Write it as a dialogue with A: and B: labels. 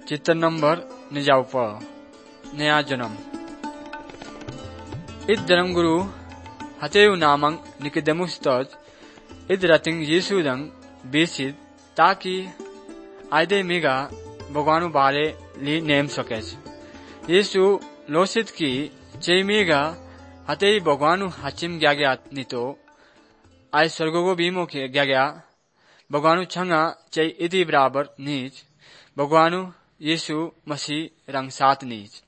A: चित्र नंबर निजाउप नया जन्म id जन्म गुरु हतेउ नामंग निकोदेमुस तज id रतिंग यीशु रंग बेसिद ताकि आयदे मेगा भगवानु बारे ली नेम सकेच यीशु लोसित की चे मेगा हते भगवानु हचिम ग्याग्या नितो आय स्वर्गो बीमो के ग्याग्या भगवानु छंगा चे इदी बराबर नीच भगवानु यीशु मसीह रंग सात नीच